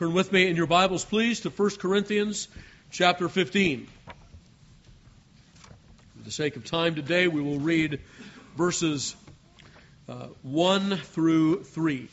Turn with me in your Bibles, please, to 1 Corinthians chapter 15. For the sake of time today, we will read verses 1 through 3.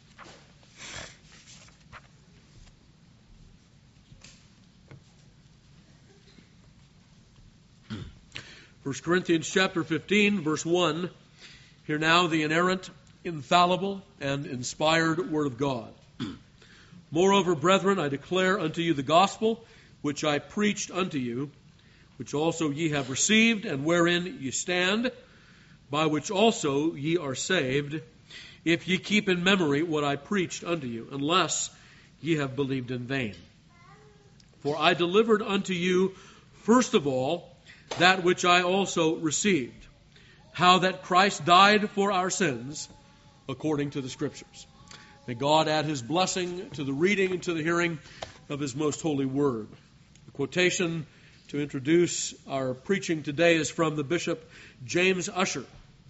First Corinthians chapter 15, verse 1. Hear now the inerrant, infallible, and inspired Word of God. Moreover, brethren, I declare unto you the gospel which I preached unto you, which also ye have received, and wherein ye stand, by which also ye are saved, if ye keep in memory what I preached unto you, unless ye have believed in vain. For I delivered unto you first of all that which I also received, how that Christ died for our sins according to the Scriptures. May God add His blessing to the reading and to the hearing of His most holy word. The quotation to introduce our preaching today is from the Bishop James Ussher.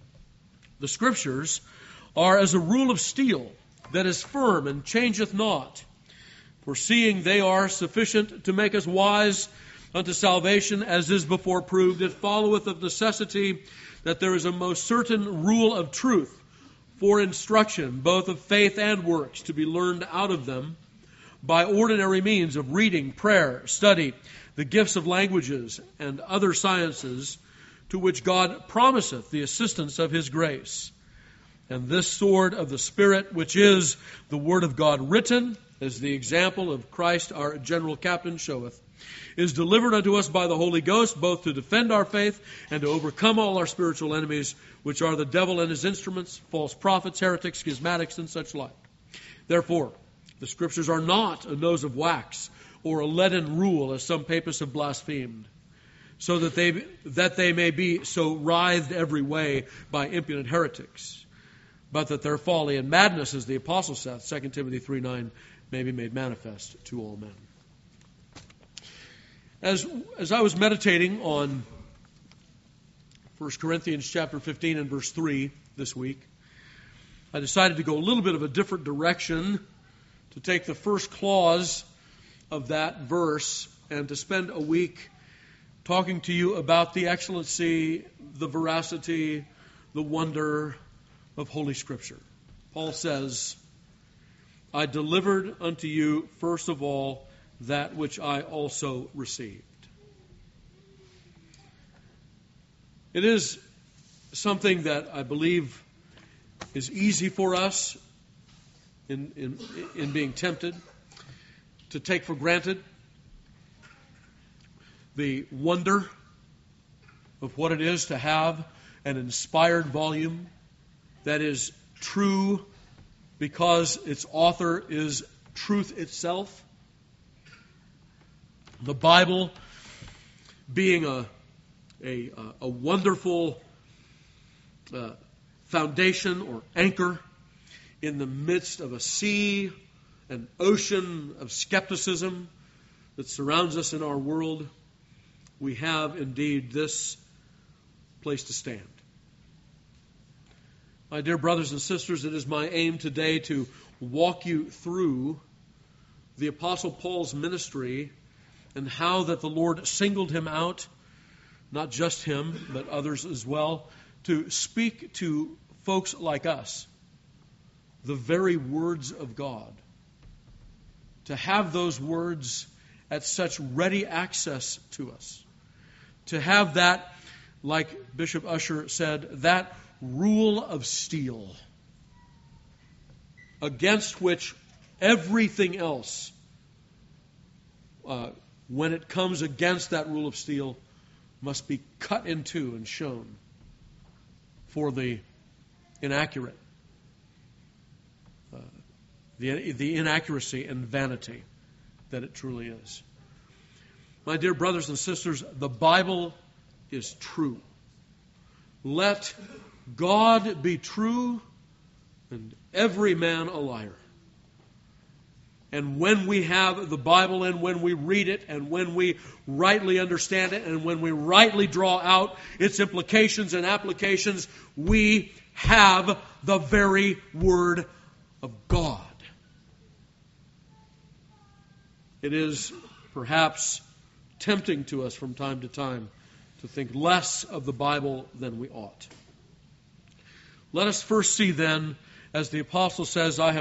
The Scriptures are as a rule of steel that is firm and changeth not. For seeing they are sufficient to make us wise unto salvation, as is before proved, it followeth of necessity that there is a most certain rule of truth for instruction, both of faith and works, to be learned out of them by ordinary means of reading, prayer, study, the gifts of languages, and other sciences, to which God promiseth the assistance of His grace. And this sword of the Spirit, which is the Word of God written, as the example of Christ our general captain showeth, is delivered unto us by the Holy Ghost, both to defend our faith and to overcome all our spiritual enemies, which are the devil and his instruments, false prophets, heretics, schismatics, and such like. Therefore, the Scriptures are not a nose of wax or a leaden rule, as some papists have blasphemed, so that they may be so writhed every way by impudent heretics, but that their folly and madness, as the Apostle saith, 2 Timothy 3:9, may be made manifest to all men. As I was meditating on 1 Corinthians chapter 15 and verse 3 this week, I decided to go a little bit of a different direction, to take the first clause of that verse and to spend a week talking to you about the excellency, the veracity, the wonder of Holy Scripture. Paul says, I delivered unto you first of all that which I also received. It is something that I believe is easy for us in being tempted to take for granted the wonder of what it is to have an inspired volume that is true because its author is truth itself. The Bible being a wonderful foundation or anchor in the midst of a sea, an ocean of skepticism that surrounds us in our world, we have indeed this place to stand. My dear brothers and sisters, it is my aim today to walk you through the Apostle Paul's ministry and how that the Lord singled him out, not just him, but others as well, to speak to folks like us the very words of God. To have those words at such ready access to us. To have that, like Bishop Ussher said, that rule of steel against which everything else, when it comes against that rule of steel, must be cut into and shown for the inaccurate, the inaccuracy and vanity that it truly is. My dear brothers and sisters, the Bible is true. Let God be true and every man a liar. And when we have the Bible and when we read it and when we rightly understand it and when we rightly draw out its implications and applications, we have the very Word of God. it is perhaps tempting to us from time to time to think less of the Bible than we ought. Let us first see then, as the apostle says, I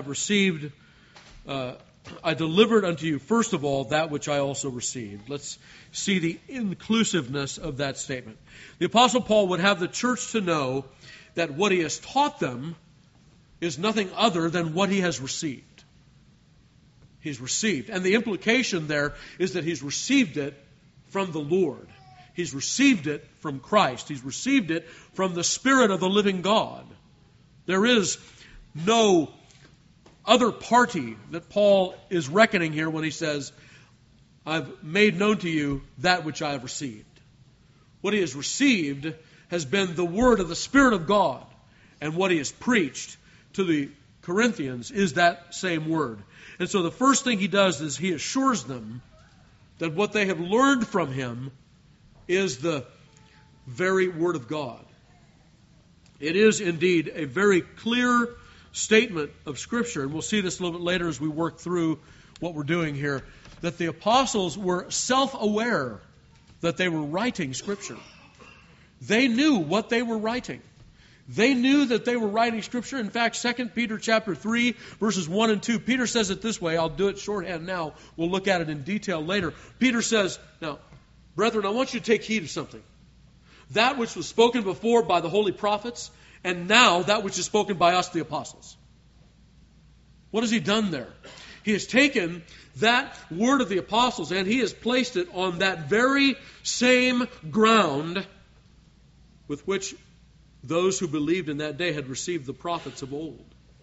delivered unto you first of all that which I also received. Let's see the inclusiveness of that statement. The apostle Paul would have the church to know that what he has taught them is nothing other than what he has received. He's received. And the implication there is that he's received it from the Lord. He's received it from Christ. He's received it from the Spirit of the living God. There is no other party that Paul is reckoning here when he says, I've made known to you that which I have received. What he has received has been the word of the Spirit of God. And what he has preached to the Corinthians is that same word. And so the first thing he does is he assures them that what they have learned from him is the very Word of God. It is indeed a very clear statement of Scripture, and we'll see this a little bit later as we work through what we're doing here, that the apostles were self-aware that they were writing Scripture. They knew what they were writing. They knew that they were writing Scripture. In fact, 2 Peter chapter 3, verses 1 and 2, Peter says it this way. I'll do it shorthand now. We'll look at it in detail later. Peter says, now, brethren, I want you to take heed of something. That which was spoken before by the holy prophets, and now that which is spoken by us, the apostles. What has he done there? He has taken that word of the apostles and he has placed it on that very same ground with which those who believed in that day had received the prophets of old.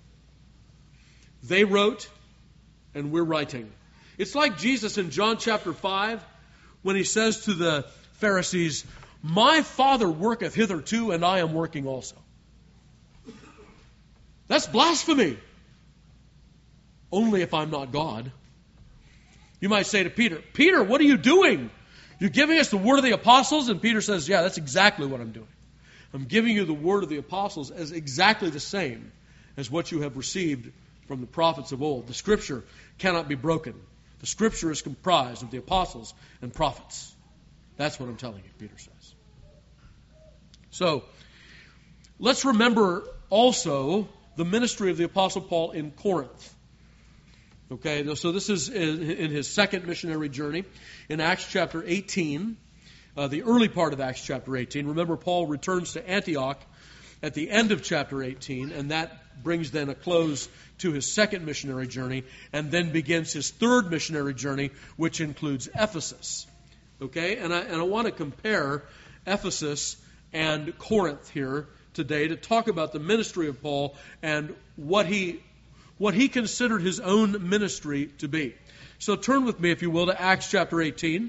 They wrote, and we're writing. It's like Jesus in John chapter 5, when he says to the Pharisees, my Father worketh hitherto, and I am working also. That's blasphemy. Only if I'm not God. You might say to Peter, Peter, what are you doing? You're giving us the word of the apostles? And Peter says, yeah, that's exactly what I'm doing. I'm giving you the word of the apostles as exactly the same as what you have received from the prophets of old. The Scripture cannot be broken. The Scripture is comprised of the apostles and prophets. That's what I'm telling you, Peter says. So, let's remember also the ministry of the Apostle Paul in Corinth. Okay, so this is in his second missionary journey in Acts chapter 18. The early part of Acts chapter 18. Remember, Paul returns to Antioch at the end of chapter 18, and that brings then a close to his second missionary journey, and then begins his third missionary journey, which includes Ephesus. Okay, and I want to compare Ephesus and Corinth here today to talk about the ministry of Paul and what he considered his own ministry to be. So turn with me, if you will, to Acts chapter 18.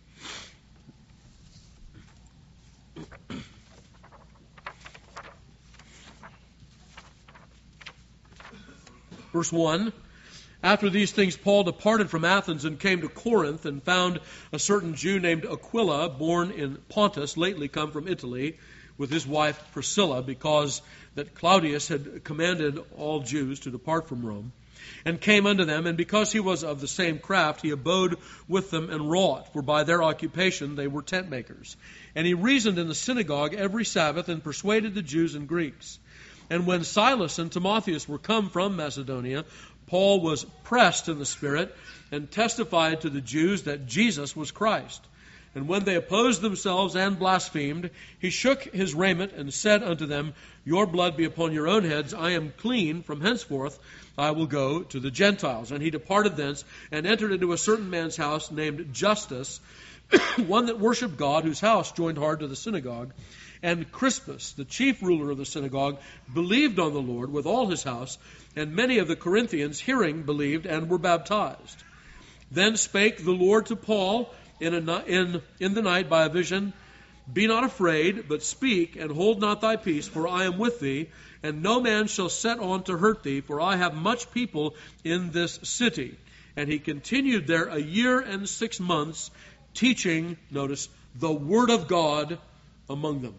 Verse 1, after these things Paul departed from Athens and came to Corinth and found a certain Jew named Aquila, born in Pontus, lately come from Italy, with his wife Priscilla, because that Claudius had commanded all Jews to depart from Rome, and came unto them, and because he was of the same craft, he abode with them and wrought, for by their occupation they were tent makers. And he reasoned in the synagogue every Sabbath, and persuaded the Jews and Greeks. And when Silas and Timotheus were come from Macedonia, Paul was pressed in the Spirit, and testified to the Jews that Jesus was Christ. And when they opposed themselves and blasphemed, he shook his raiment, and said unto them, your blood be upon your own heads, I am clean, from henceforth I will go to the Gentiles. And he departed thence, and entered into a certain man's house named Justus, one that worshipped God, whose house joined hard to the synagogue. And Crispus, the chief ruler of the synagogue, believed on the Lord with all his house, and many of the Corinthians, hearing, believed and were baptized. Then spake the Lord to Paul in the night by a vision, be not afraid, but speak, and hold not thy peace, for I am with thee, and no man shall set on to hurt thee, for I have much people in this city. And he continued there 1 year and 6 months, teaching, notice, the word of God among them.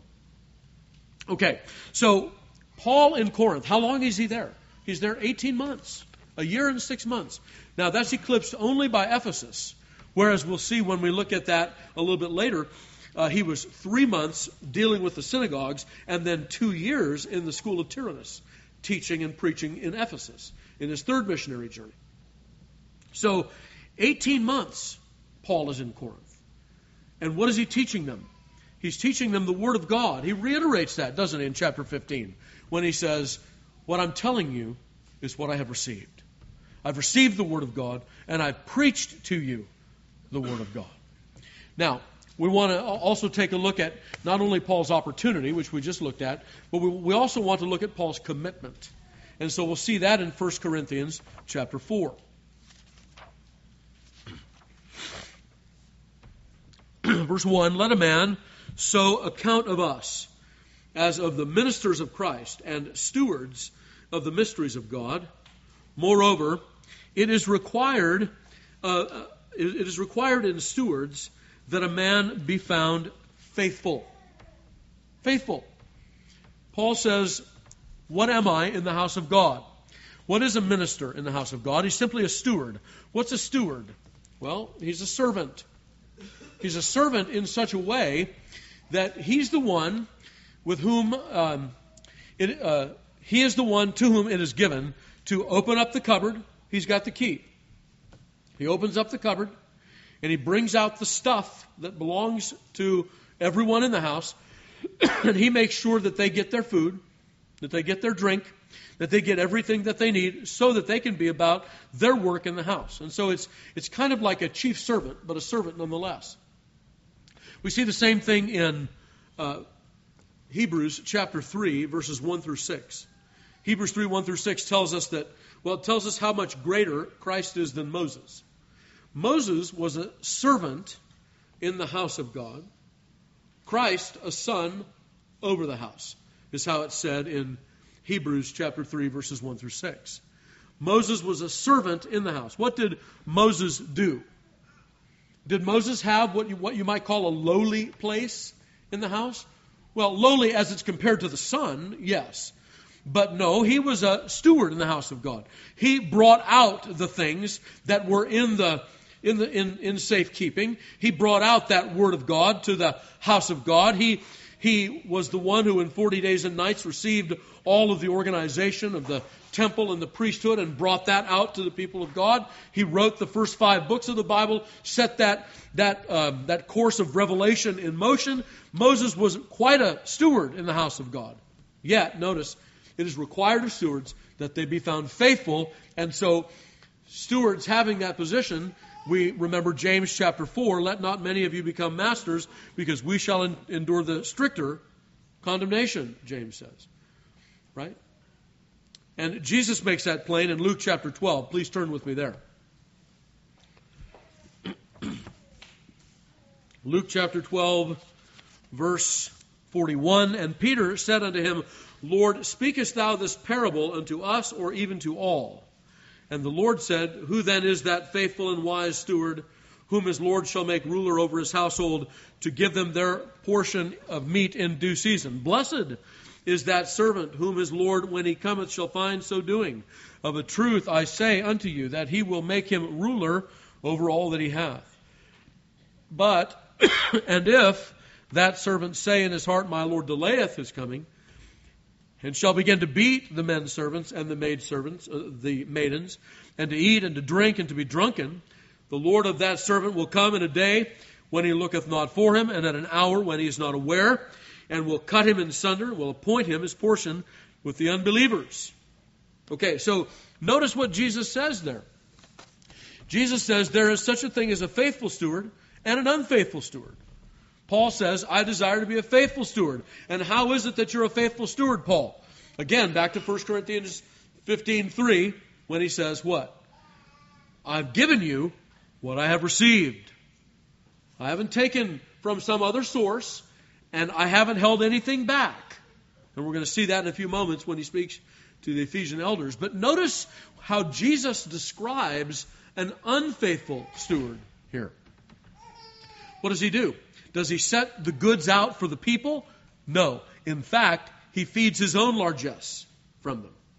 Okay, so Paul in Corinth, how long is he there? He's there 18 months. A year and 6 months. Now, that's eclipsed only by Ephesus, whereas we'll see when we look at that a little bit later, he was 3 months dealing with the synagogues and then 2 years in the school of Tyrannus, teaching and preaching in Ephesus in his third missionary journey. So, 18 months Paul is in Corinth. And what is he teaching them? He's teaching them the Word of God. He reiterates that, doesn't he, in chapter 15, when he says, what I'm telling you is what I have received. I've received the Word of God, and I've preached to you the Word of God. Now, we want to also take a look at not only Paul's opportunity, which we just looked at, but we also want to look at Paul's commitment. And so we'll see that in 1 Corinthians chapter 4. Verse 1, let a man so account of us as of the ministers of Christ and stewards of the mysteries of God. Moreover, it is required in stewards that a man be found faithful. Faithful. Paul says, what am I in the house of God? What is a minister in the house of God? He's simply a steward. What's a steward? Well, he's a servant. He's a servant in such a way that he's the one with whom he is the one to whom it is given to open up the cupboard. He's got the key. He opens up the cupboard and he brings out the stuff that belongs to everyone in the house, and he makes sure that they get their food, that they get their drink, that they get everything that they need so that they can be about their work in the house. And so it's kind of like a chief servant, but a servant nonetheless. We see the same thing in Hebrews chapter 3, verses 1 through 6. Hebrews 3, 1 through 6 tells us that, well, it tells us how much greater Christ is than Moses. Moses was a servant in the house of God. Christ, a son over the house, is how it's said in Hebrews chapter 3, verses 1 through 6. Moses was a servant in the house. What did Moses do? Did Moses have what you might call a lowly place in the house? Well, lowly as it's compared to the son, yes. But no, he was a steward in the house of God. He brought out the things that were in safekeeping. He brought out that word of God to the house of God. He was the one who in 40 days and nights received all of the organization of the temple and the priesthood and brought that out to the people of God. He wrote the first 5 books of the Bible, set that course of revelation in motion. Moses was quite a steward in the house of God. Yet, notice, it is required of stewards that they be found faithful. And so, stewards having that position, we remember James chapter 4, let not many of you become masters, because we shall endure the stricter condemnation, James says. Right? And Jesus makes that plain in Luke chapter 12. Please turn with me there. Luke chapter 12, verse 41. And Peter said unto him, Lord, speakest thou this parable unto us, or even to all? And the Lord said, who then is that faithful and wise steward, whom his Lord shall make ruler over his household, to give them their portion of meat in due season? Blessed is that servant whom his Lord, when he cometh, shall find so doing. Of a truth I say unto you, that he will make him ruler over all that he hath. But, and if that servant say in his heart, my Lord delayeth his coming, and shall begin to beat the men servants and the maid servants, the maidens, and to eat and to drink and to be drunken, the Lord of that servant will come in a day when he looketh not for him, and at an hour when he is not aware, and will cut him in sunder, will appoint him his portion with the unbelievers. Okay, so notice what Jesus says there. Jesus says there is such a thing as a faithful steward and an unfaithful steward. Paul says, I desire to be a faithful steward. And how is it that you're a faithful steward, Paul? Again, back to 1 Corinthians 15:3, when he says what? I've given you what I have received. I haven't taken from some other source, and I haven't held anything back. And we're going to see that in a few moments when he speaks to the Ephesian elders. But notice how Jesus describes an unfaithful steward here. What does he do? Does he set the goods out for the people? No. In fact, he feeds his own largesse from them.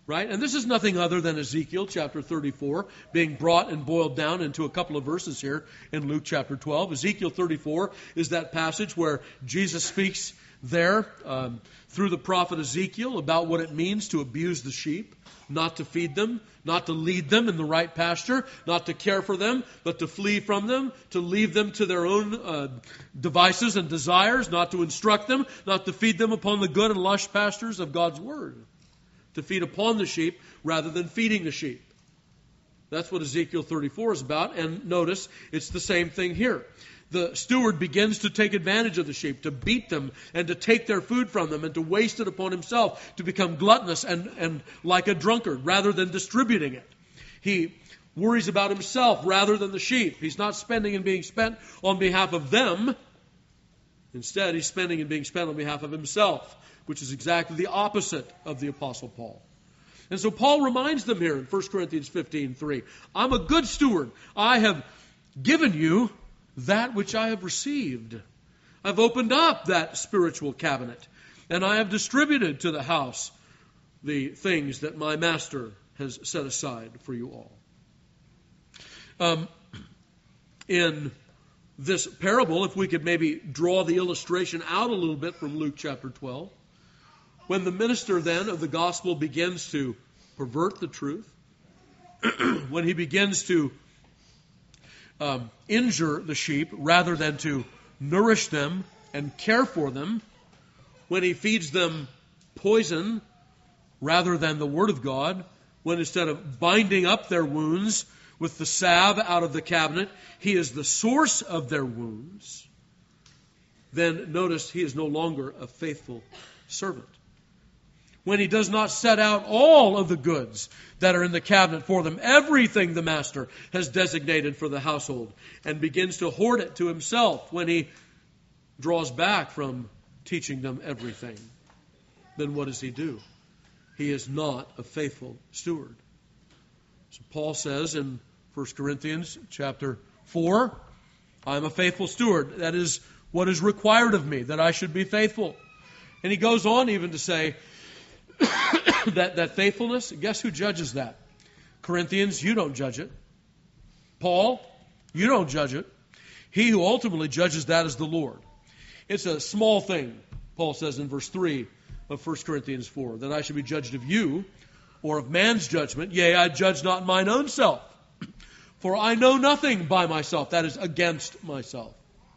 Right? And this is nothing other than Ezekiel chapter 34 being brought and boiled down into a couple of verses here in Luke chapter 12. Ezekiel 34 is that passage where Jesus speaks there through the prophet Ezekiel about what it means to abuse the sheep, not to feed them, not to lead them in the right pasture, not to care for them, but to flee from them, to leave them to their own devices and desires, not to instruct them, not to feed them upon the good and lush pastures of God's Word. To feed upon the sheep rather than feeding the sheep. That's what Ezekiel 34 is about. And notice, it's the same thing here. The steward begins to take advantage of the sheep, to beat them and to take their food from them and to waste it upon himself, to become gluttonous and like a drunkard rather than distributing it. He worries about himself rather than the sheep. He's not spending and being spent on behalf of them. Instead, he's spending and being spent on behalf of himself, which is exactly the opposite of the Apostle Paul. And so Paul reminds them here in 1 Corinthians 15:3, I'm a good steward. I have given you that which I have received. I've opened up that spiritual cabinet, and I have distributed to the house the things that my master has set aside for you all. In this parable, if we could maybe draw the illustration out a little bit from Luke chapter 12, when the minister then of the gospel begins to pervert the truth, when he begins to injure the sheep rather than to nourish them and care for them, when he feeds them poison rather than the Word of God, when instead of binding up their wounds with the salve out of the cabinet, he is the source of their wounds, then notice he is no longer a faithful servant. When he does not set out all of the goods that are in the cabinet for them, everything the master has designated for the household, and begins to hoard it to himself, when he draws back from teaching them everything, then what does he do? He is not a faithful steward. So Paul says in 1 Corinthians chapter 4, I am a faithful steward. That is what is required of me, that I should be faithful. And he goes on even to say, that faithfulness, guess who judges that? Corinthians, you don't judge it. Paul, you don't judge it. He who ultimately judges that is the Lord. It's a small thing, Paul says in verse 3 of 1 Corinthians 4, that I should be judged of you, or of man's judgment. Yea, I judge not mine own self. For I know nothing by myself, that is against myself.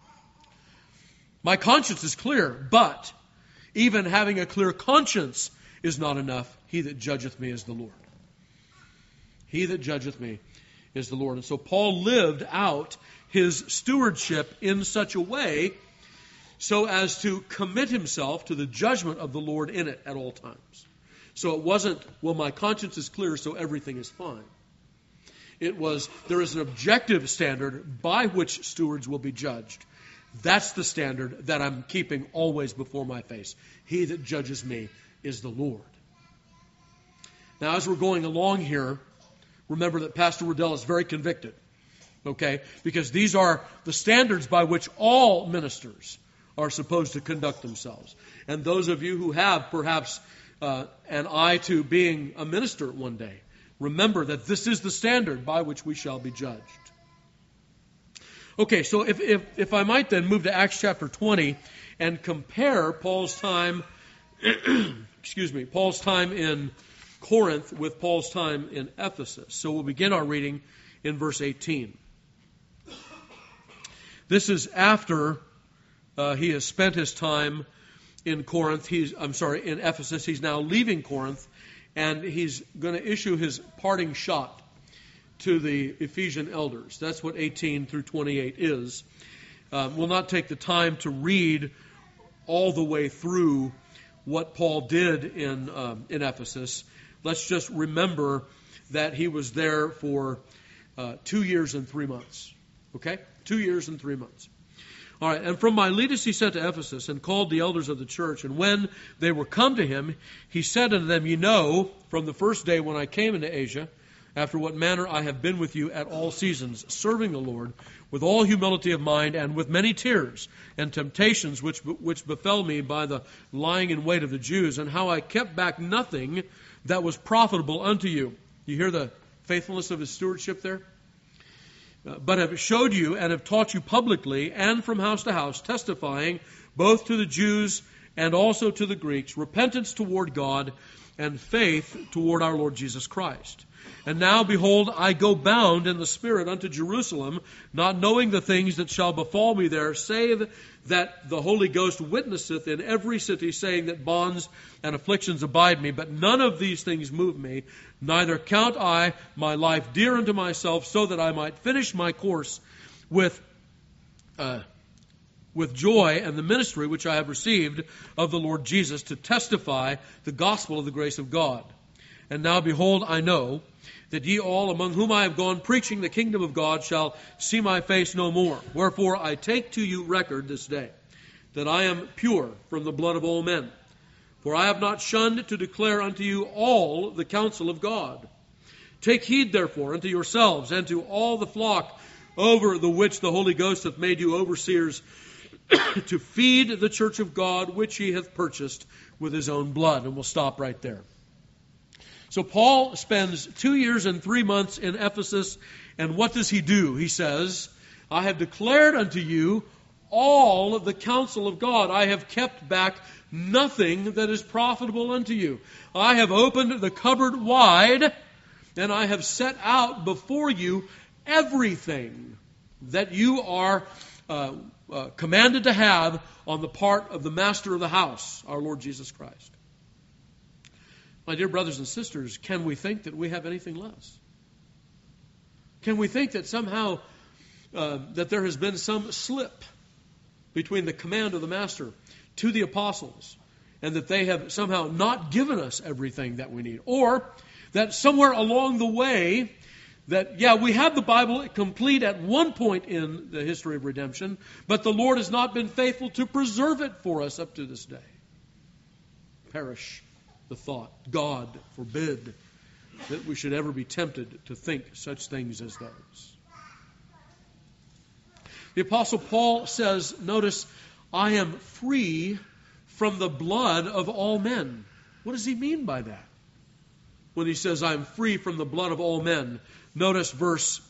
My conscience is clear, but even having a clear conscience is not enough. He that judgeth me is the Lord. He that judgeth me is the Lord. And so Paul lived out his stewardship in such a way so as to commit himself to the judgment of the Lord in it at all times. So it wasn't, well, my conscience is clear, so everything is fine. It was, there is an objective standard by which stewards will be judged. That's the standard that I'm keeping always before my face. He that judges me is the Lord. Now, as we're going along here, remember that Pastor Riddell is very convicted, okay? Because these are the standards by which all ministers are supposed to conduct themselves. And those of you who have perhaps an eye to being a minister one day, remember that this is the standard by which we shall be judged. Okay, so if I might then move to Acts chapter 20 and compare Paul's time Paul's time in Corinth with Paul's time in Ephesus. So we'll begin our reading in verse 18. This is after he has spent his time in in Ephesus. He's now leaving Corinth, and he's going to issue his parting shot to the Ephesian elders. That's what 18 through 28 is. We'll not take the time to read all the way through what Paul did in Ephesus. Let's just remember that he was there for 2 years and 3 months. Okay? 2 years and 3 months. All right, and from Miletus he sent to Ephesus and called the elders of the church. And when they were come to him, he said unto them, Ye know, from the first day when I came into Asia, after what manner I have been with you at all seasons, serving the Lord with all humility of mind and with many tears and temptations which befell me by the lying in wait of the Jews, and how I kept back nothing that was profitable unto you. You hear the faithfulness of his stewardship there? But have showed you and have taught you publicly and from house to house, testifying both to the Jews and also to the Greeks, repentance toward God and faith toward our Lord Jesus Christ. And now, behold, I go bound in the Spirit unto Jerusalem, not knowing the things that shall befall me there, save that the Holy Ghost witnesseth in every city, saying that bonds and afflictions abide me. But none of these things move me, neither count I my life dear unto myself, so that I might finish my course with joy and the ministry which I have received of the Lord Jesus, to testify the gospel of the grace of God. And now, behold, I know that ye all among whom I have gone preaching the kingdom of God shall see my face no more. Wherefore I take to you record this day, that I am pure from the blood of all men. For I have not shunned to declare unto you all the counsel of God. Take heed therefore unto yourselves and to all the flock over the which the Holy Ghost hath made you overseers, to feed the church of God, which he hath purchased with his own blood. And we'll stop right there. So Paul spends 2 years and 3 months in Ephesus, and what does he do? He says, I have declared unto you all of the counsel of God. I have kept back nothing that is profitable unto you. I have opened the cupboard wide, and I have set out before you everything that you are commanded to have on the part of the master of the house, our Lord Jesus Christ. My dear brothers and sisters, can we think that we have anything less? Can we think that somehow that there has been some slip between the command of the master to the apostles, and that they have somehow not given us everything that we need? Or that somewhere along the way, that, we have the Bible complete at one point in the history of redemption, but the Lord has not been faithful to preserve it for us up to this day. Perish the thought. God forbid that we should ever be tempted to think such things as those. The Apostle Paul says, notice, I am free from the blood of all men. What does he mean by that? When he says, I am free from the blood of all men. Notice verse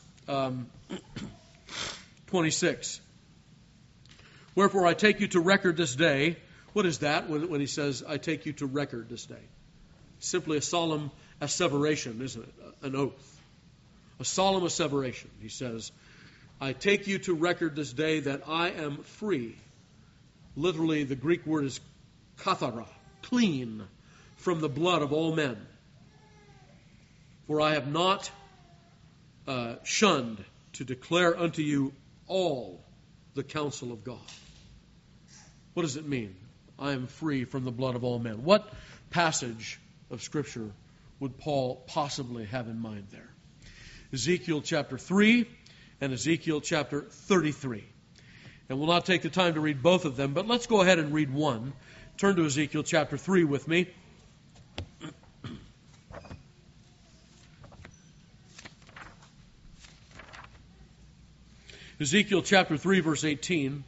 26. Wherefore I take you to record this day. What is that when he says, I take you to record this day? Simply a solemn asseveration, isn't it? An oath. A solemn asseveration. He says, I take you to record this day that I am free. Literally, the Greek word is kathara, clean from the blood of all men. For I have not shunned to declare unto you all the counsel of God. What does it mean? I am free from the blood of all men. What passage of Scripture would Paul possibly have in mind there? Ezekiel chapter 3 and Ezekiel chapter 33. And we'll not take the time to read both of them, but let's go ahead and read one. Turn to Ezekiel chapter 3 with me. Ezekiel chapter 3, verse 18.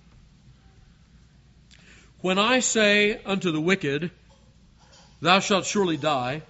When I say unto the wicked, thou shalt surely die,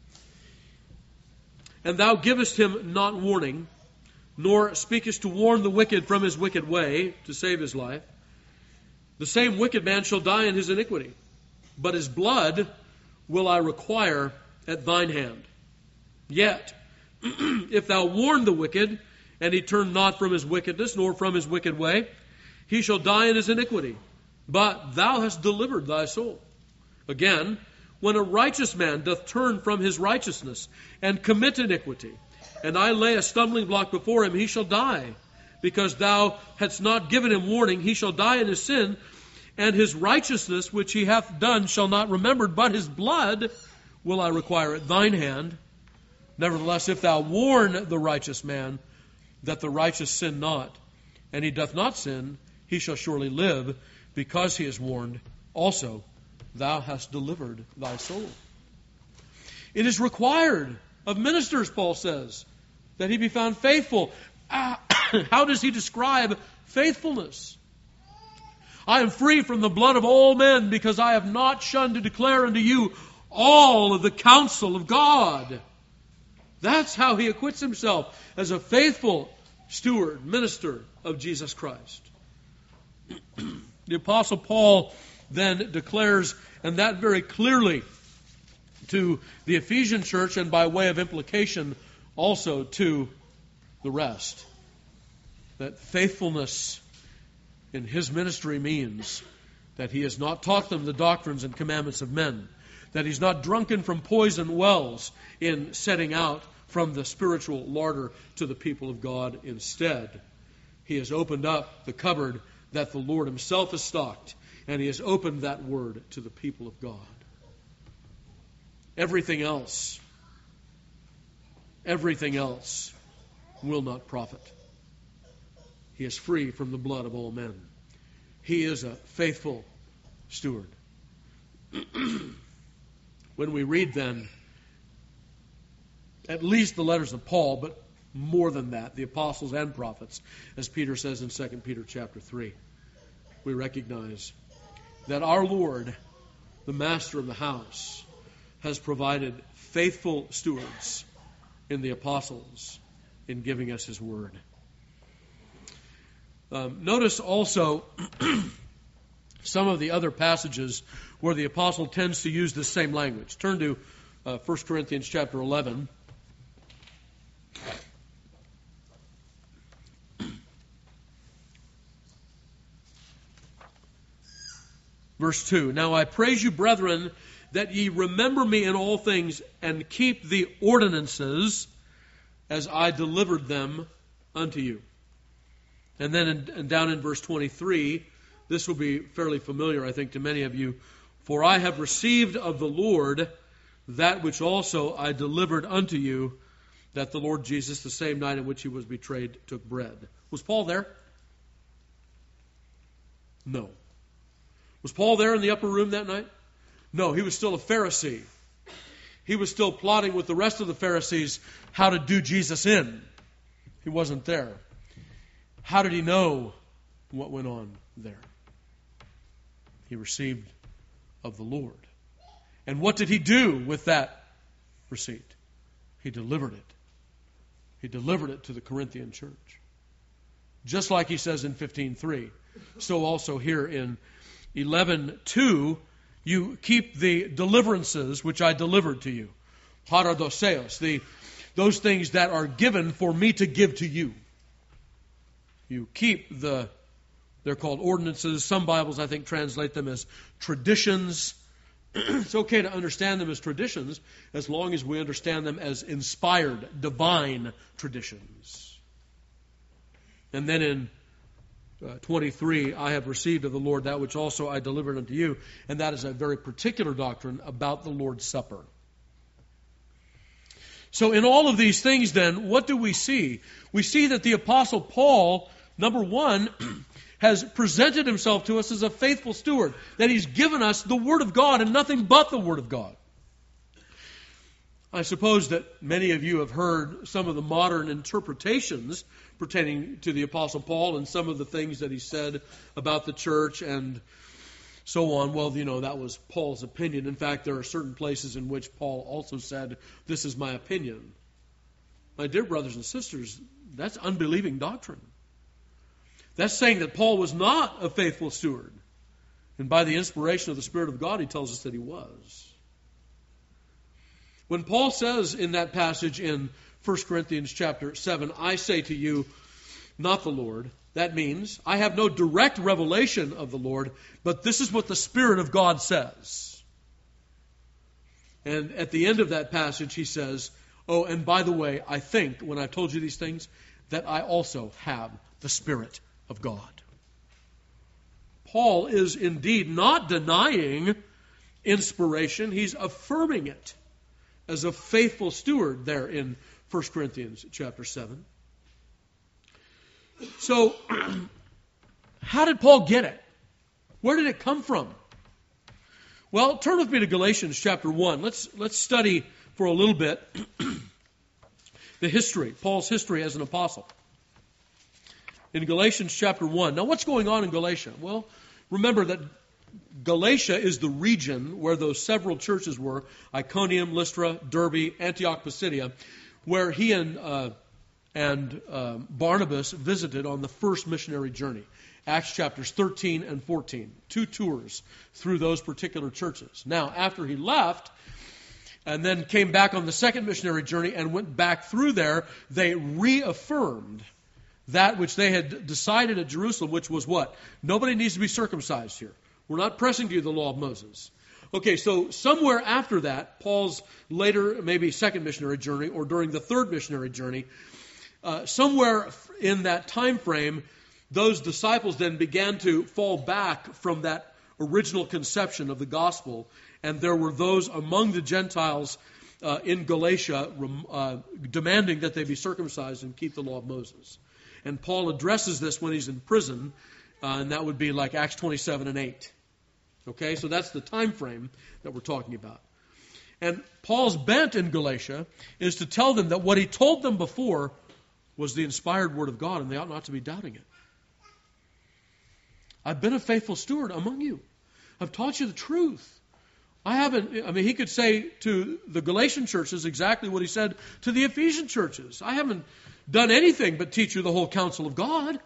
and thou givest him not warning, nor speakest to warn the wicked from his wicked way to save his life, the same wicked man shall die in his iniquity, but his blood will I require at thine hand. Yet, if thou warn the wicked, and he turn not from his wickedness, nor from his wicked way, he shall die in his iniquity, but thou hast delivered thy soul. Again, when a righteous man doth turn from his righteousness, and commit iniquity, and I lay a stumbling block before him, he shall die. Because thou hadst not given him warning, he shall die in his sin, and his righteousness which he hath done shall not remember, but his blood will I require at thine hand. Nevertheless, if thou warn the righteous man, that the righteous sin not, and he doth not sin, he shall surely live, because he is warned. Also, thou hast delivered thy soul. It is required of ministers, Paul says, that he be found faithful. How does he describe faithfulness? I am free from the blood of all men, because I have not shunned to declare unto you all of the counsel of God. That's how he acquits himself as a faithful steward, minister of Jesus Christ. The Apostle Paul then declares, and that very clearly, to the Ephesian church, and by way of implication also to the rest, that faithfulness in his ministry means that he has not taught them the doctrines and commandments of men, that he's not drunken from poison wells in setting out from the spiritual larder to the people of God. Instead, he has opened up the cupboard that the Lord himself has stocked, and he has opened that word to the people of God. Everything else will not profit. He is free from the blood of all men. He is a faithful steward. When we read then, at least the letters of Paul, but more than that, the apostles and prophets, as Peter says in 2 Peter chapter 3, we recognize that our Lord, the master of the house, has provided faithful stewards in the apostles in giving us his word. Notice also some of the other passages where the apostle tends to use this same language. Turn to 1 Corinthians chapter 11. Verse 2, Now I praise you, brethren, that ye remember me in all things, and keep the ordinances as I delivered them unto you. And then down in verse 23, this will be fairly familiar, I think, to many of you. For I have received of the Lord that which also I delivered unto you, that the Lord Jesus, the same night in which he was betrayed, took bread. Was Paul there? No. Was Paul there in the upper room that night? No, he was still a Pharisee. He was still plotting with the rest of the Pharisees how to do Jesus in. He wasn't there. How did he know what went on there? He received of the Lord. And what did he do with that receipt? He delivered it. He delivered it to the Corinthian church. Just like he says in 15:3. So also here in 11:2, you keep the deliverances which I delivered to you. Paradoseos, those things that are given for me to give to you. You keep they're called ordinances. Some Bibles, I think, translate them as traditions. It's okay to understand them as traditions as long as we understand them as inspired, divine traditions. And then in 23, I have received of the Lord that which also I delivered unto you. And that is a very particular doctrine about the Lord's Supper. So in all of these things then, what do we see? We see that the Apostle Paul, number one, has presented himself to us as a faithful steward, that he's given us the Word of God and nothing but the Word of God. I suppose that many of you have heard some of the modern interpretations pertaining to the Apostle Paul and some of the things that he said about the church and so on. Well, that was Paul's opinion. In fact, there are certain places in which Paul also said, this is my opinion. My dear brothers and sisters, that's unbelieving doctrine. That's saying that Paul was not a faithful steward. And by the inspiration of the Spirit of God, he tells us that he was. When Paul says in that passage in 1 Corinthians chapter 7, I say to you, not the Lord, that means I have no direct revelation of the Lord, but this is what the Spirit of God says. And at the end of that passage, he says, oh, and by the way, I think, when I've told you these things, that I also have the Spirit of God. Paul is indeed not denying inspiration. He's affirming it as a faithful steward there in 1 Corinthians chapter 7. So, how did Paul get it? Where did it come from? Well, turn with me to Galatians chapter 1. Let's study for a little bit the history, Paul's history as an apostle. In Galatians chapter 1. Now, what's going on in Galatia? Well, remember that Galatia is the region where those several churches were, Iconium, Lystra, Derbe, Antioch Pisidia, where he and Barnabas visited on the first missionary journey. Acts chapters 13 and 14. 2 tours through those particular churches. Now, after he left, and then came back on the second missionary journey and went back through there, they reaffirmed that which they had decided at Jerusalem, which was what? Nobody needs to be circumcised here. We're not pressing to you the law of Moses. Okay, so somewhere after that, Paul's later, maybe second missionary journey, or during the third missionary journey, somewhere in that time frame, those disciples then began to fall back from that original conception of the gospel, and there were those among the Gentiles in Galatia demanding that they be circumcised and keep the law of Moses. And Paul addresses this when he's in prison, and that would be like Acts 27 and 8. Okay, so that's the time frame that we're talking about. And Paul's bent in Galatia is to tell them that what he told them before was the inspired word of God, and they ought not to be doubting it. I've been a faithful steward among you. I've taught you the truth. He could say to the Galatian churches exactly what he said to the Ephesian churches. I haven't done anything but teach you the whole counsel of God.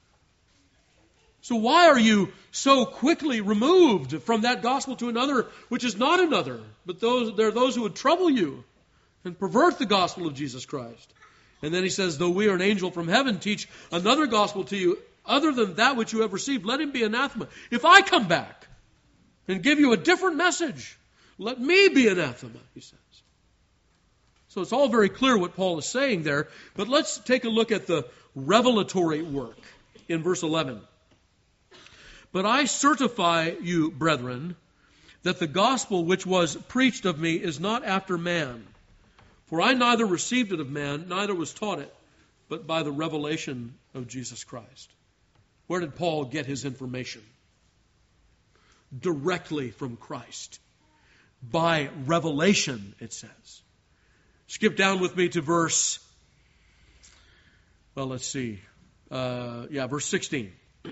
So why are you so quickly removed from that gospel to another, which is not another, but there are those who would trouble you and pervert the gospel of Jesus Christ? And then he says, though we are an angel from heaven, teach another gospel to you other than that which you have received, let him be anathema. If I come back and give you a different message, let me be anathema, he says. So it's all very clear what Paul is saying there, but let's take a look at the revelatory work in verse 11. But I certify you, brethren, that the gospel which was preached of me is not after man. For I neither received it of man, neither was taught it, but by the revelation of Jesus Christ. Where did Paul get his information? Directly from Christ. By revelation, it says. Skip down with me to verse 16.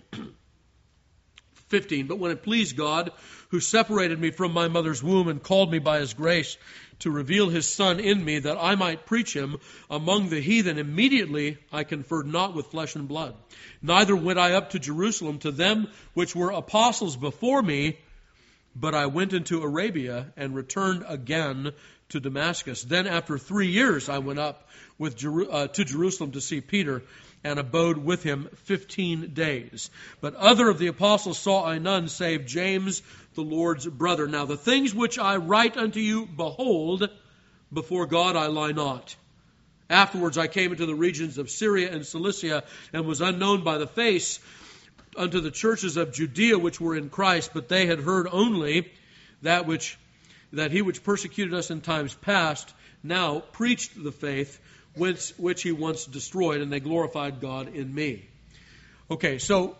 15, but when it pleased God, who separated me from my mother's womb and called me by his grace to reveal his Son in me, that I might preach him among the heathen, immediately I conferred not with flesh and blood. Neither went I up to Jerusalem to them which were apostles before me, but I went into Arabia and returned again to Damascus. Then after 3 years I went up to Jerusalem to see Peter, and abode with him 15 days. But other of the apostles saw I none, save James, the Lord's brother. Now the things which I write unto you, behold, before God I lie not. Afterwards I came into the regions of Syria and Cilicia, and was unknown by the face unto the churches of Judea which were in Christ, but they had heard only that he which persecuted us in times past now preached the faith which he once destroyed, and they glorified God in me. Okay, so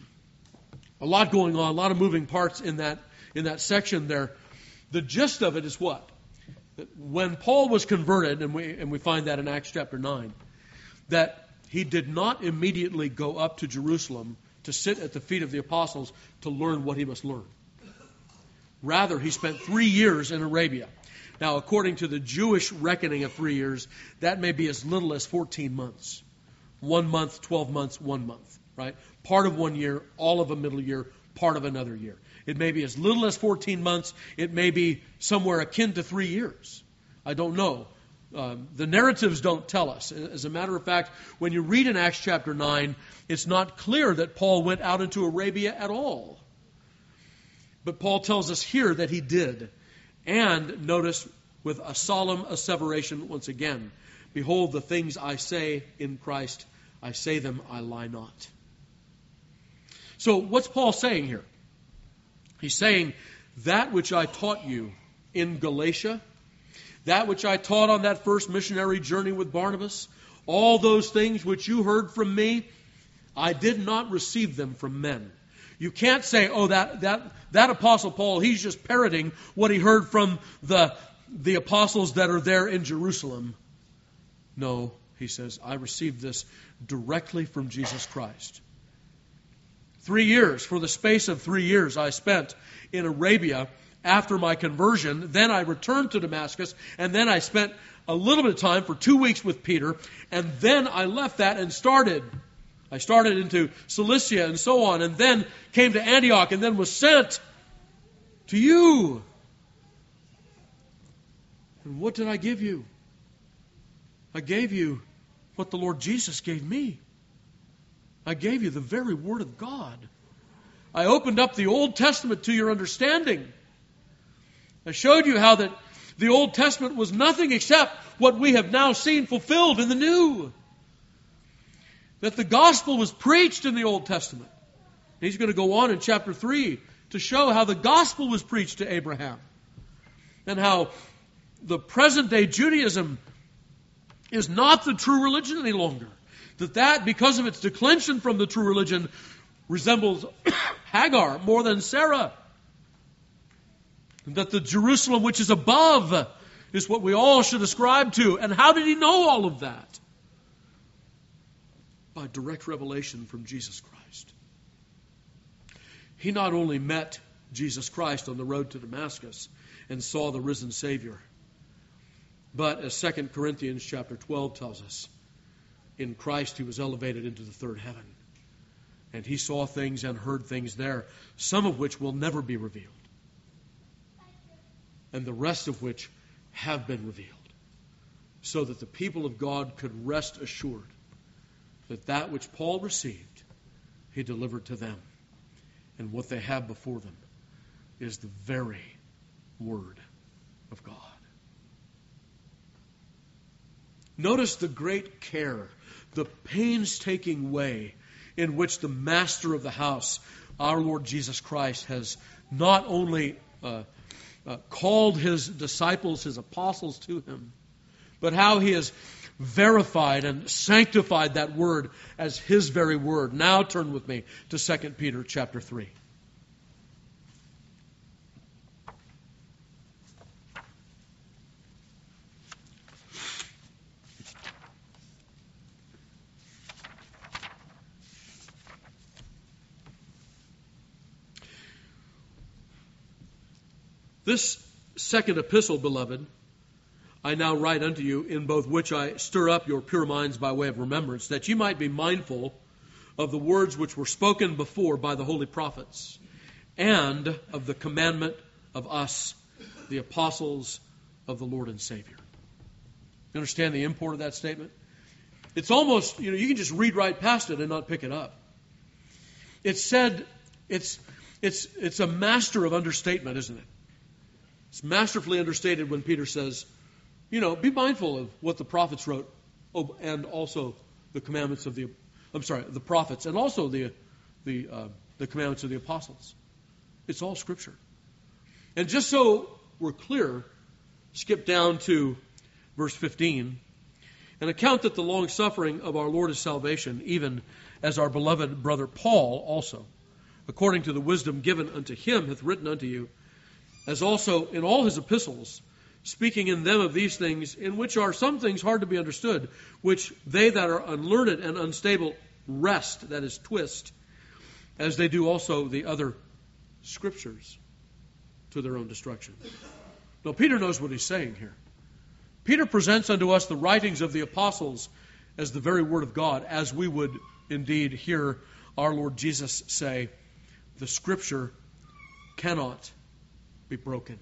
a lot going on, a lot of moving parts in that section there. The gist of it is what? When Paul was converted, and we find that in Acts chapter 9, that he did not immediately go up to Jerusalem to sit at the feet of the apostles to learn what he must learn. Rather, he spent 3 years in Arabia. Now, according to the Jewish reckoning of 3 years, that may be as little as 14 months. 1 month, 12 months, 1 month, right? Part of 1 year, all of a middle year, part of another year. It may be as little as 14 months. It may be somewhere akin to 3 years. I don't know. The narratives don't tell us. As a matter of fact, when you read in Acts chapter 9, it's not clear that Paul went out into Arabia at all. But Paul tells us here that he did. And notice, with a solemn asseveration once again, behold, the things I say in Christ, I say them, I lie not. So what's Paul saying here? He's saying, that which I taught you in Galatia, that which I taught on that first missionary journey with Barnabas, all those things which you heard from me, I did not receive them from men. You can't say, oh, that Apostle Paul, he's just parroting what he heard from the apostles that are there in Jerusalem. No, he says, I received this directly from Jesus Christ. 3 years. For the space of 3 years I spent in Arabia after my conversion. Then I returned to Damascus, and then I spent a little bit of time for 2 weeks with Peter, and then I left that and started into Cilicia and so on, and then came to Antioch, and then was sent to you. And what did I give you? I gave you what the Lord Jesus gave me. I gave you the very Word of God. I opened up the Old Testament to your understanding. I showed you how that the Old Testament was nothing except what we have now seen fulfilled in the New. That the gospel was preached in the Old Testament. He's going to go on in chapter 3 to show how the gospel was preached to Abraham. And how the present day Judaism is not the true religion any longer. That because of its declension from the true religion, resembles Hagar more than Sarah. And that the Jerusalem which is above is what we all should ascribe to. And how did he know all of that? By direct revelation from Jesus Christ. He not only met Jesus Christ on the road to Damascus and saw the risen Savior, but as 2 Corinthians chapter 12 tells us, in Christ he was elevated into the third heaven. And he saw things and heard things there, some of which will never be revealed, and the rest of which have been revealed, so that the people of God could rest assured that that which Paul received, he delivered to them. And what they have before them is the very Word of God. Notice the great care, the painstaking way in which the master of the house, our Lord Jesus Christ, has not only called his disciples, his apostles to him, but how he has verified and sanctified that word as his very word. Now turn with me to 2 Peter chapter 3. This second epistle, beloved, I now write unto you, in both which I stir up your pure minds by way of remembrance, that ye might be mindful of the words which were spoken before by the holy prophets, and of the commandment of us, the apostles of the Lord and Savior. You understand the import of that statement? It's almost, you can just read right past it and not pick it up. It's said, it's a master of understatement, isn't it? It's masterfully understated when Peter says, be mindful of what the prophets wrote, and also the commandments of the prophets, and also the commandments of the apostles. It's all Scripture. And just so we're clear, skip down to verse 15. And account that the long suffering of our Lord is salvation, even as our beloved brother Paul also, according to the wisdom given unto him, hath written unto you, as also in all his epistles, speaking in them of these things, in which are some things hard to be understood, which they that are unlearned and unstable wrest, that is, twist, as they do also the other Scriptures, to their own destruction. Now, Peter knows what he's saying here. Peter presents unto us the writings of the apostles as the very Word of God, as we would indeed hear our Lord Jesus say, the Scripture cannot be broken.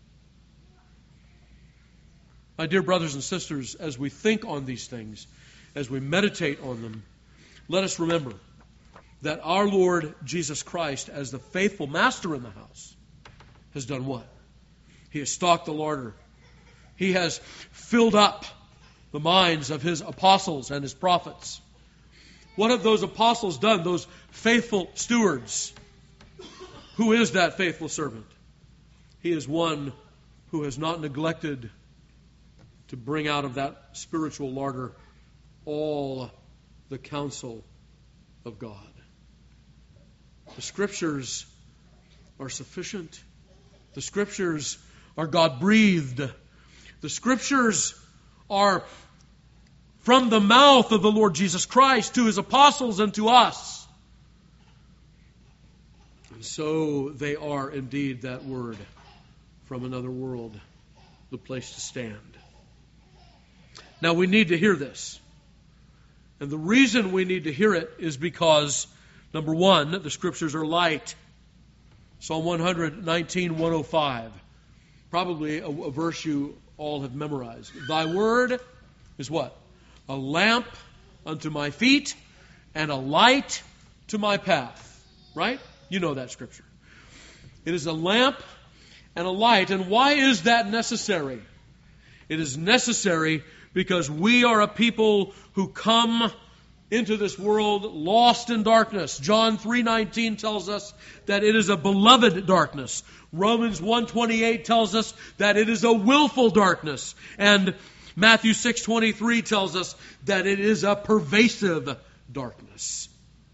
My dear brothers and sisters, as we think on these things, as we meditate on them, let us remember that our Lord Jesus Christ, as the faithful master in the house, has done what? He has stocked the larder. He has filled up the minds of his apostles and his prophets. What have those apostles done, those faithful stewards? Who is that faithful servant? He is one who has not neglected to bring out of that spiritual larder all the counsel of God. The Scriptures are sufficient. The Scriptures are God-breathed. The Scriptures are from the mouth of the Lord Jesus Christ to his apostles and to us. And so they are indeed that word from another world, the place to stand. Now we need to hear this. And the reason we need to hear it is because, number one, the Scriptures are light. Psalm 119, 105. Probably a verse you all have memorized. Thy word is what? A lamp unto my feet and a light to my path. Right? You know that Scripture. It is a lamp and a light. And why is that necessary? It is necessary because we are a people who come into this world lost in darkness. John 3:19 tells us that it is a beloved darkness. Romans 1:28 tells us that it is a willful darkness. And Matthew 6:23 tells us that it is a pervasive darkness.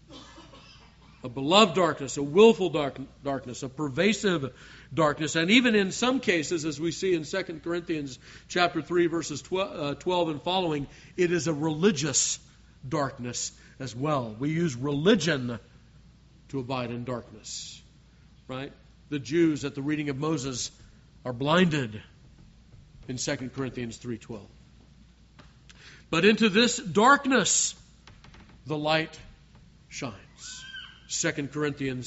A beloved darkness, a willful darkness, a pervasive darkness. And even in some cases, as we see in 2 Corinthians chapter 3, verses 12 and following, it is a religious darkness as well. We use religion to abide in darkness. Right? The Jews at the reading of Moses are blinded in 2 Corinthians 3:12. But into this darkness, the light shines. 2 Corinthians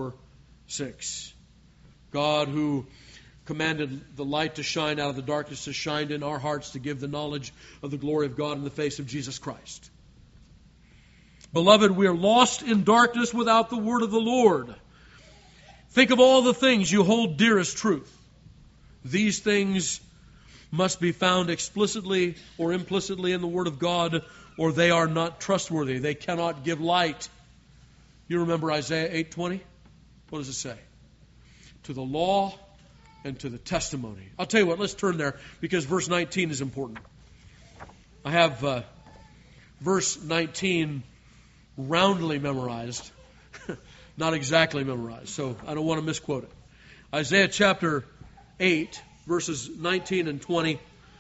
4:6. God, who commanded the light to shine out of the darkness, has shined in our hearts to give the knowledge of the glory of God in the face of Jesus Christ. Beloved, we are lost in darkness without the word of the Lord. Think of all the things you hold dear as truth. These things must be found explicitly or implicitly in the Word of God, or they are not trustworthy. They cannot give light. You remember Isaiah 8:20? What does it say? To the law and to the testimony. I'll tell you what, let's turn there because verse 19 is important. I have verse 19 roundly memorized, not exactly memorized, so I don't want to misquote it. Isaiah chapter 8, verses 19 and 20.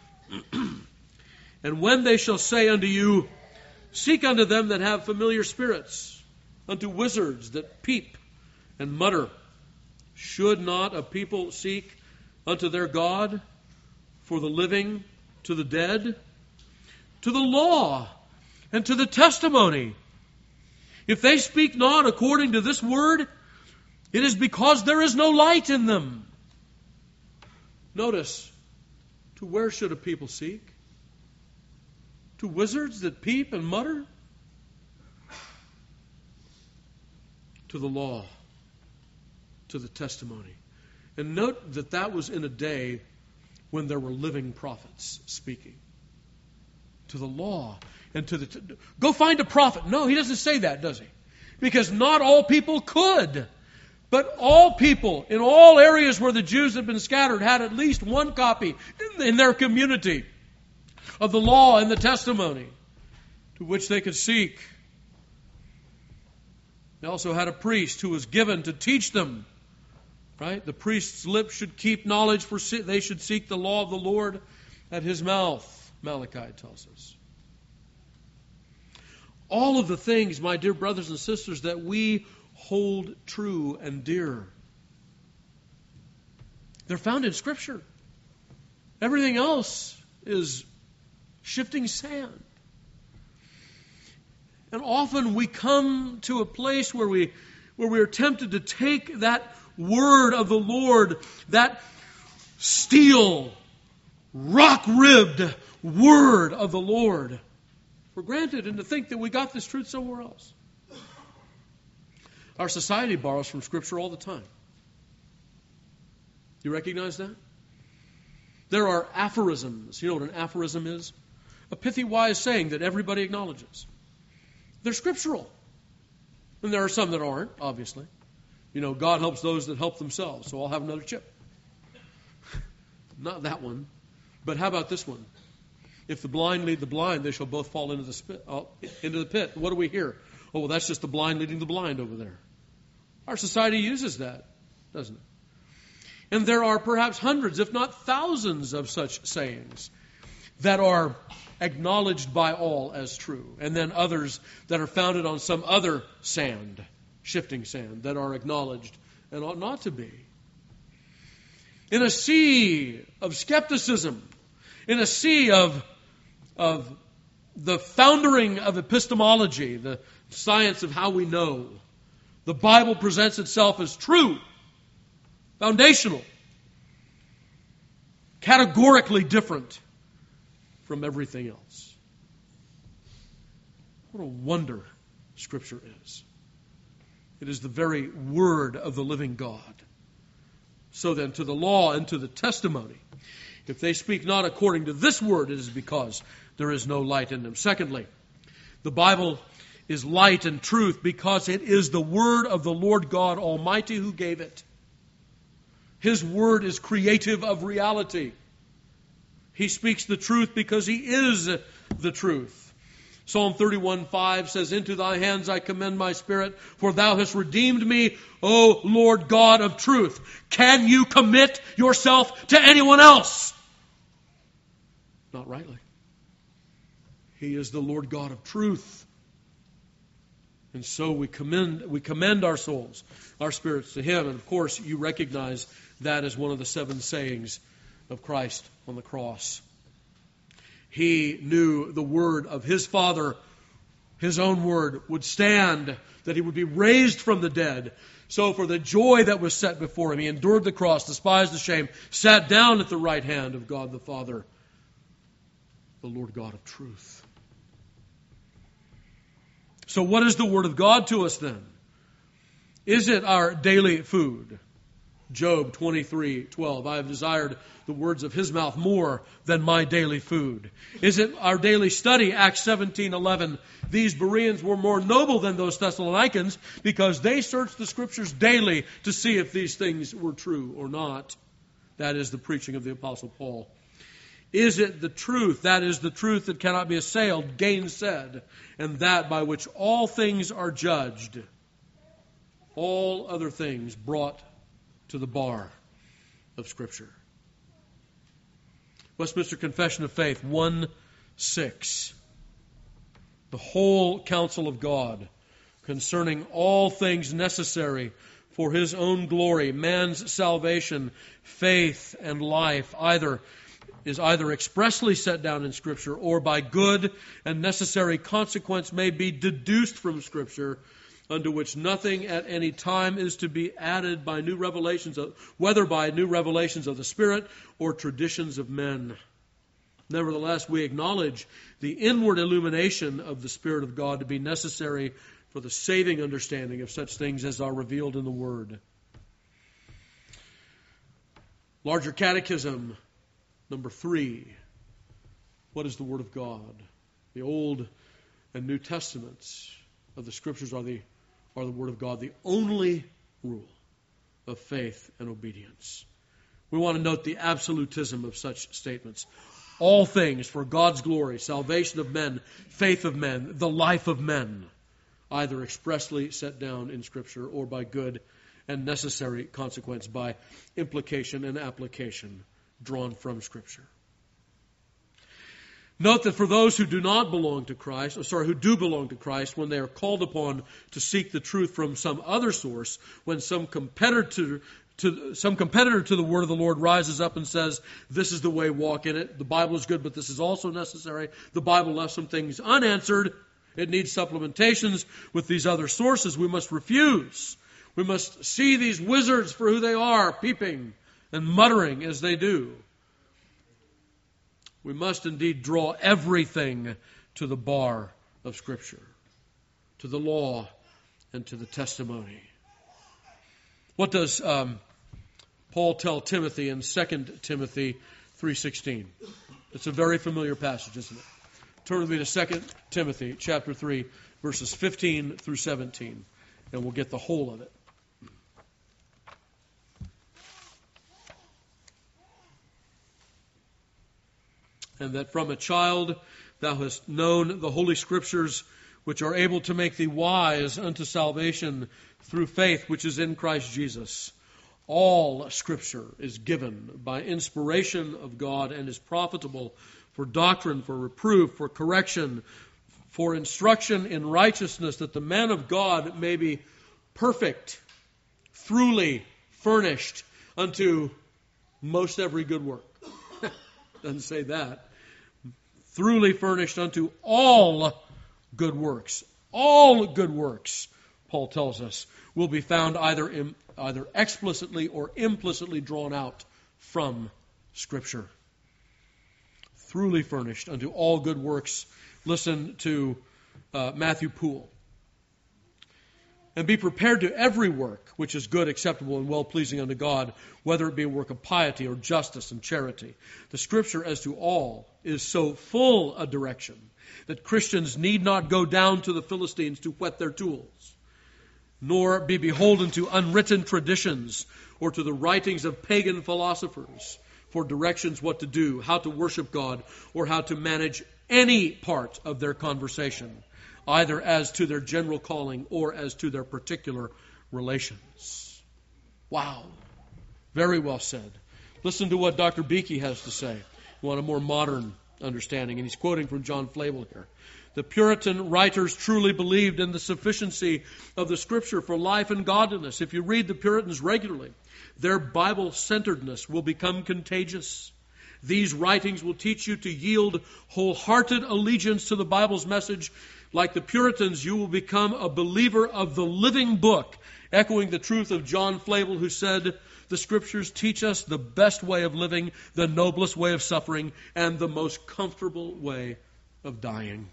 And when they shall say unto you, seek unto them that have familiar spirits, unto wizards that peep and mutter, should not a people seek unto their God, for the living to the dead, to the law and to the testimony? If they speak not according to this word, it is because there is no light in them. Notice, to where should a people seek? To wizards that peep and mutter? To the law, to the testimony. And note that that was in a day when there were living prophets speaking. To the law and to the... Go find a prophet. No, he doesn't say that, does he? Because not all people could. But all people in all areas where the Jews had been scattered had at least one copy in their community of the law and the testimony to which they could seek. They also had a priest who was given to teach them. Right? The priest's lips should keep knowledge, for they should seek the law of the Lord at his mouth, Malachi tells us. All of the things, my dear brothers and sisters, that we hold true and dear, they're found in Scripture. Everything else is shifting sand. And often we come to a place where we are tempted to take that word of the Lord, that steel, rock-ribbed word of the Lord, for granted, and to think that we got this truth somewhere else. Our society borrows from Scripture all the time. You recognize that? There are aphorisms. You know what an aphorism is? A pithy, wise saying that everybody acknowledges. They're scriptural. And there are some that aren't, obviously. You know, God helps those that help themselves, so I'll have another chip. Not that one. But how about this one? If the blind lead the blind, they shall both fall into the pit. What do we hear? Oh, well, that's just the blind leading the blind over there. Our society uses that, doesn't it? And there are perhaps hundreds, if not thousands, of such sayings that are acknowledged by all as true, and then others that are founded on some other sand shifting sand, that are acknowledged and ought not to be. In a sea of skepticism, in a sea of the foundering of epistemology, the science of how we know, the Bible presents itself as true, foundational, categorically different from everything else. What a wonder Scripture is. It is the very Word of the living God. So then, to the law and to the testimony, if they speak not according to this Word, it is because there is no light in them. Secondly, the Bible is light and truth because it is the Word of the Lord God Almighty who gave it. His Word is creative of reality. He speaks the truth because He is the truth. Psalm 31:5 says, Into thy hands I commend my spirit, for thou hast redeemed me, O Lord God of truth. Can you commit yourself to anyone else? Not rightly. He is the Lord God of truth. And so we commend our souls, our spirits to Him. And of course, you recognize that as one of the 7 sayings of Christ on the cross. He knew the word of His Father, His own word, would stand, that He would be raised from the dead. So for the joy that was set before Him, He endured the cross, despised the shame, sat down at the right hand of God the Father, the Lord God of truth. So what is the Word of God to us then? Is it our daily food? Job 23:12. I have desired the words of His mouth more than my daily food. Is it our daily study? Acts 17:11. These Bereans were more noble than those Thessalonians because they searched the Scriptures daily to see if these things were true or not. That is the preaching of the Apostle Paul. Is it the truth? That is the truth that cannot be assailed, gainsaid, and that by which all things are judged. All other things brought to the bar of Scripture. Westminster Confession of Faith 1:6. The whole counsel of God concerning all things necessary for His own glory, man's salvation, faith, and life, is either expressly set down in Scripture or by good and necessary consequence may be deduced from Scripture, unto which nothing at any time is to be added by new revelations, whether by new revelations of the Spirit or traditions of men. Nevertheless, we acknowledge the inward illumination of the Spirit of God to be necessary for the saving understanding of such things as are revealed in the Word. Larger Catechism, number 3. What is the Word of God? The Old and New Testaments of the Scriptures are the Word of God, the only rule of faith and obedience. We want to note the absolutism of such statements. All things for God's glory, salvation of men, faith of men, the life of men, either expressly set down in Scripture or by good and necessary consequence, by implication and application drawn from Scripture. Note that for those who do not belong to Christ, who do belong to Christ, when they are called upon to seek the truth from some other source, when some competitor to the word of the Lord rises up and says, this is the way, walk in it. The Bible is good, but this is also necessary. The Bible left some things unanswered. It needs supplementations with these other sources. We must refuse. We must see these wizards for who they are, peeping and muttering as they do. We must indeed draw everything to the bar of Scripture, to the law and to the testimony. What does Paul tell Timothy in 2 Timothy 3:16? It's a very familiar passage, isn't it? Turn with me to 2 Timothy chapter 3, verses 15 through 17, and we'll get the whole of it. And that from a child thou hast known the Holy Scriptures, which are able to make thee wise unto salvation through faith which is in Christ Jesus. All Scripture is given by inspiration of God and is profitable for doctrine, for reproof, for correction, for instruction in righteousness, that the man of God may be perfect, throughly furnished unto most every good work. Doesn't say that. Throughly furnished unto all good works. All good works, Paul tells us, will be found either explicitly or implicitly drawn out from Scripture. Throughly furnished unto all good works. Listen to Matthew Poole. And be prepared to every work which is good, acceptable, and well-pleasing unto God, whether it be a work of piety or justice and charity. The Scripture as to all is so full a direction that Christians need not go down to the Philistines to whet their tools, nor be beholden to unwritten traditions or to the writings of pagan philosophers for directions what to do, how to worship God, or how to manage any part of their conversation, either as to their general calling or as to their particular relations. Wow. Very well said. Listen to what Dr. Beeke has to say. You want a more modern understanding, and he's quoting from John Flavel here. The Puritan writers truly believed in the sufficiency of the Scripture for life and godliness. If you read the Puritans regularly, their Bible-centeredness will become contagious. These writings will teach you to yield wholehearted allegiance to the Bible's message. Like the Puritans, you will become a believer of the living book, echoing the truth of John Flavel, who said, the Scriptures teach us the best way of living, the noblest way of suffering, and the most comfortable way of dying.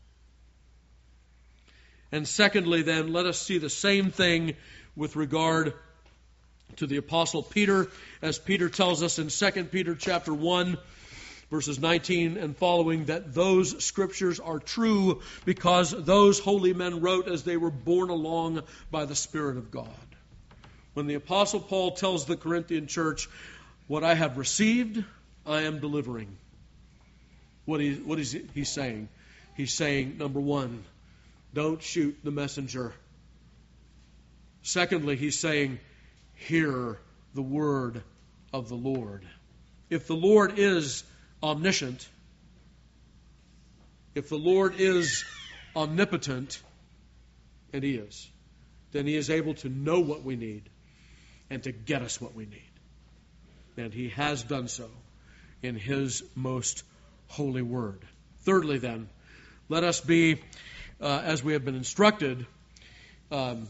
And secondly, then, let us see the same thing with regard to the Apostle Peter, as Peter tells us in 2 Peter chapter 1, verses 19 and following, that those Scriptures are true because those holy men wrote as they were borne along by the Spirit of God. When the Apostle Paul tells the Corinthian church, what I have received, I am delivering. What is he saying? He's saying, number one, don't shoot the messenger. Secondly, he's saying, hear the word of the Lord. If the Lord is omniscient, if the Lord is omnipotent, and He is, then He is able to know what we need and to get us what we need. And He has done so in His most holy word. Thirdly, then, let us be, as we have been instructed, let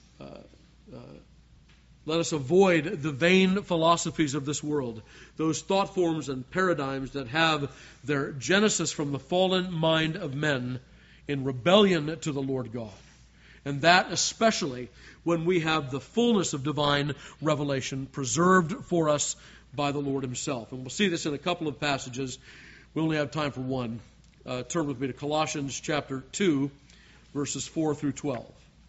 us avoid the vain philosophies of this world, those thought forms and paradigms that have their genesis from the fallen mind of men in rebellion to the Lord God. And that especially when we have the fullness of divine revelation preserved for us by the Lord Himself. And we'll see this in a couple of passages. We only have time for one. Turn with me to Colossians chapter 2, verses 4 through 12.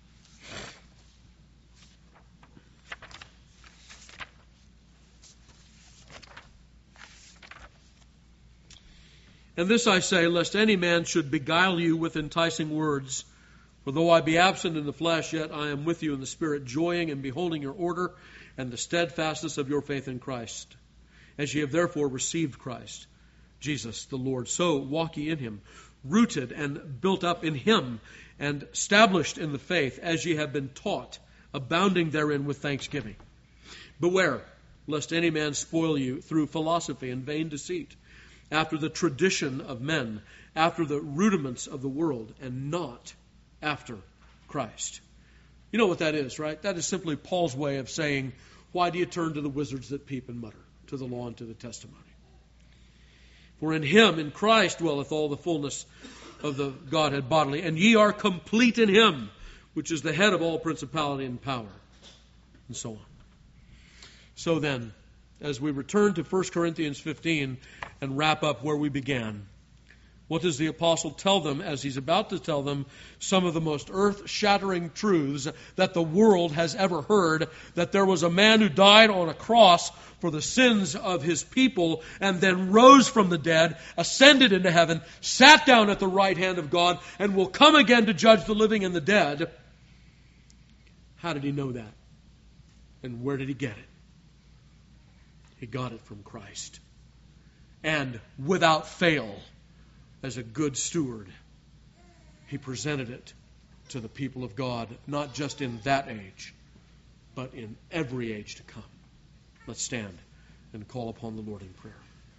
And this I say, lest any man should beguile you with enticing words. For though I be absent in the flesh, yet I am with you in the Spirit, joying and beholding your order and the steadfastness of your faith in Christ. As ye have therefore received Christ, Jesus the Lord, so walk ye in Him, rooted and built up in Him, and established in the faith, as ye have been taught, abounding therein with thanksgiving. Beware, lest any man spoil you through philosophy and vain deceit, after the tradition of men, after the rudiments of the world, and not after Christ. You know what that is, right? That is simply Paul's way of saying, why do you turn to the wizards that peep and mutter, to the law and to the testimony? For in Him, in Christ, dwelleth all the fullness of the Godhead bodily, and ye are complete in Him, which is the head of all principality and power, and so on. So then, as we return to 1 Corinthians 15 and wrap up where we began, what does the apostle tell them as he's about to tell them some of the most earth-shattering truths that the world has ever heard? That there was a man who died on a cross for the sins of his people and then rose from the dead, ascended into heaven, sat down at the right hand of God, and will come again to judge the living and the dead. How did he know that? And where did he get it? He got it from Christ. And without fail, as a good steward, he presented it to the people of God, not just in that age, but in every age to come. Let's stand and call upon the Lord in prayer.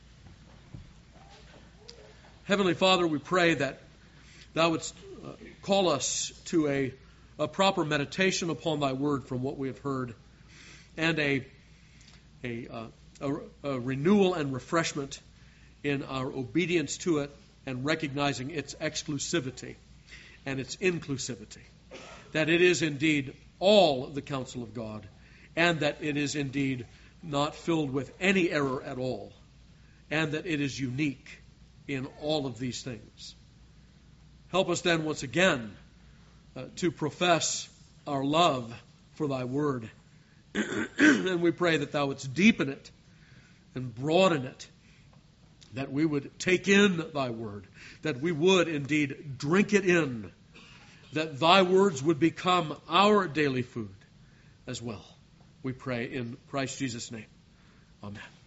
Heavenly Father, we pray that Thou wouldst call us to a proper meditation upon Thy Word from what we have heard, and a renewal and refreshment in our obedience to it and recognizing its exclusivity and its inclusivity, that it is indeed all the counsel of God, and that it is indeed not filled with any error at all, and that it is unique in all of these things. Help us then once again to profess our love for Thy Word, and we pray that Thou wouldst deepen it and broaden it, that we would take in Thy Word, that we would indeed drink it in, that Thy words would become our daily food as well. We pray in Christ Jesus' name. Amen.